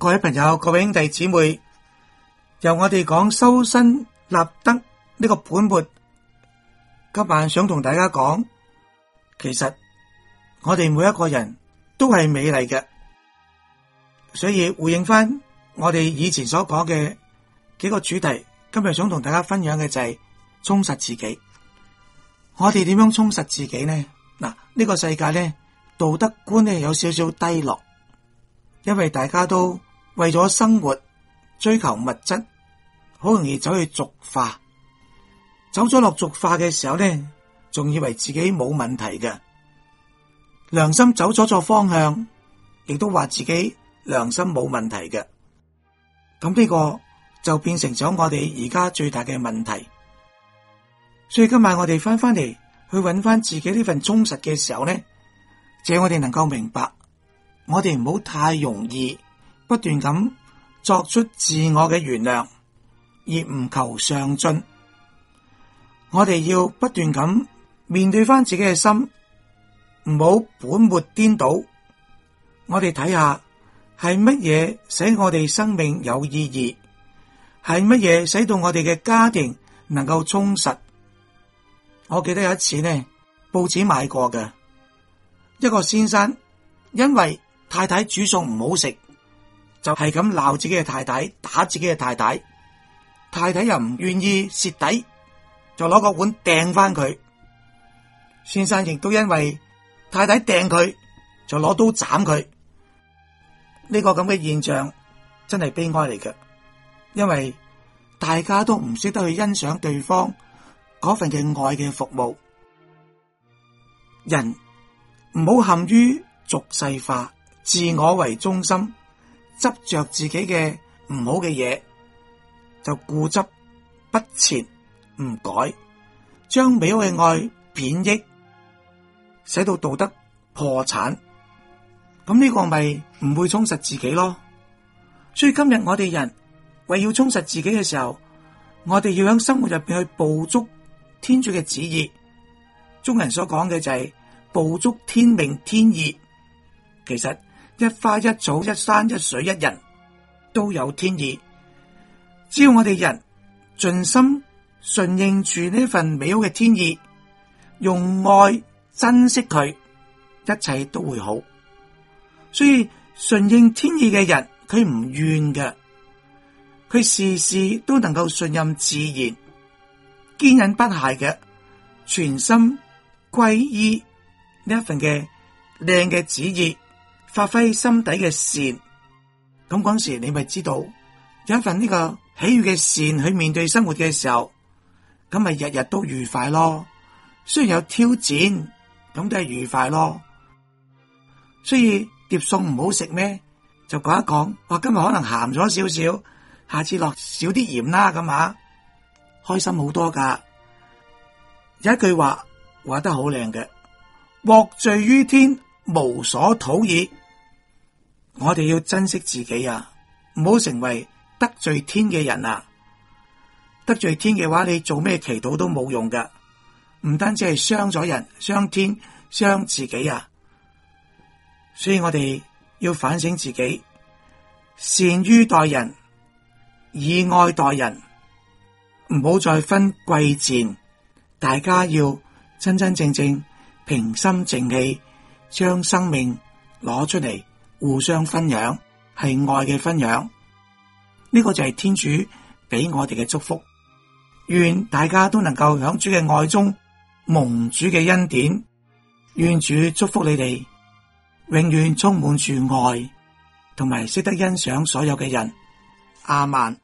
各位朋友、各位兄弟姊妹，由我哋講修身立德呢個本末，今晚想同大家講，其實我哋每一個人都係美麗嘅，所以回應翻我哋以前所講嘅幾個主題，今日想同大家分享嘅就係充實自己。我哋點樣充實自己呢？嗱，呢個世界呢，道德觀呢有少少低落，因為大家都為咗生活追求物質，好容易走去俗化，走咗落俗化嘅時候呢，仲以為自己冇問題嘅，良心走咗方向，亦都話自己良心冇問題嘅，咁呢個就變成咗我哋而家最大嘅問題。所以今晚我哋翻嚟去揾翻自己呢份充實嘅時候呢，就我哋能夠明白，我哋唔好太容易不斷咁作出自我嘅原諒，而唔求上進。我哋要不斷咁面對翻自己嘅心，唔好本末顛倒。我哋睇下係乜嘢使我哋生命有意義，係乜嘢使到我哋嘅家庭能夠充實。我記得有一次呢，報紙買過嘅一個先生，因為太太煮餸唔好食，就係咁鬧自己嘅太太，打自己嘅太太，太太又唔願意蝕底，就攞個碗掟翻佢。先生亦都因為太太掟佢，就攞刀斬佢。呢個咁嘅現象真係悲哀嚟嘅，因為大家都唔識得去欣賞對方嗰份嘅愛嘅服務。人唔好陷於俗世化，自我為中心，執着自己嘅唔好嘅嘢，就固執不前唔改，將美好嘅愛貶抑，使到道德破產。咁呢個咪唔會充實自己咯。所以今日我哋人為要充實自己嘅時候，我哋要喺生活入邊去捕捉天主嘅旨意。中人所講嘅就係捕捉天命天意。其實一花一草一山一水一人都有天意，只要我哋人盡心順應住呢份美好嘅天意，用愛珍惜佢，一切都會好。所以順應天意嘅人，佢唔怨嘅，佢事事都能夠信任自然，堅忍不懈嘅，全心歸依呢一份嘅靚嘅旨意，發揮心底嘅善。咁嗰時你咪知道有一份呢個喜悅嘅善去面對生活嘅時候，咁咪日日都愉快咯。雖然有挑戰，咁都係愉快咯。所以碟餸唔好食咩，就講一講，哇，今日可能鹹咗少少，下次落少啲鹽啦，咁啊，開心好多噶。有一句話話得好靚嘅，獲罪於天，無所討矣。我哋要珍惜自己啊，唔好成為得罪天嘅人啊。得罪天嘅話，你做咩祈禱都冇用噶，唔單止係傷咗人，傷天，傷自己啊。所以我哋要反省自己，善於待人，以愛待人，唔好再分貴賤，大家要真真正正平心靜氣，將生命攞出嚟互相分享，係愛嘅分享。呢個就係天主俾我哋嘅祝福。願大家都能夠響主嘅愛中蒙主嘅恩典，願主祝福你哋永遠充滿住愛，同埋識得欣賞所有嘅人。阿們。